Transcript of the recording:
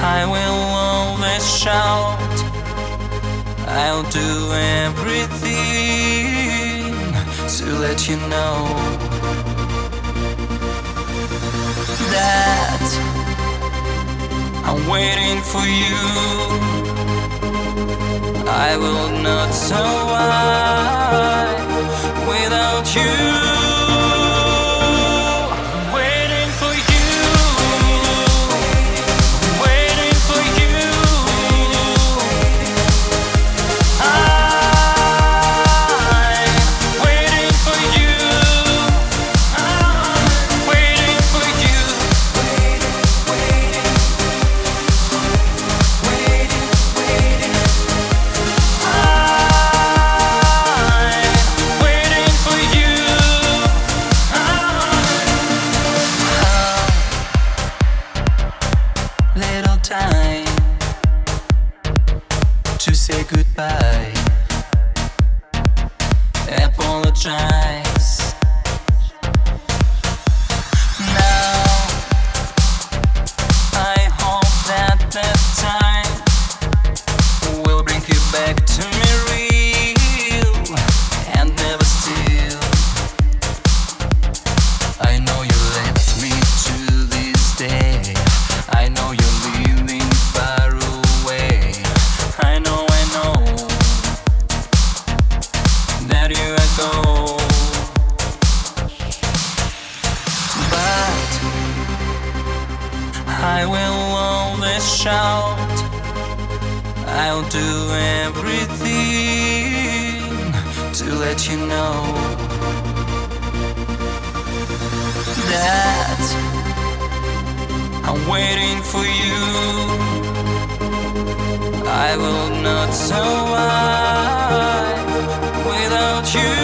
I will always shout, I'll do everything to let you know that I'm waiting for you. I will not survive without you. Waiting for you, waiting for you. I'm waiting for you. I'm waiting for you. Little time to say goodbye, apologize. Now I hope that that time will bring you back to me real and never still. I know you left me to this day. I know you're leaving far away. I know that you are gone. But I will always shout, I'll do everything to let you know that I'm waiting for you. I will not survive without you.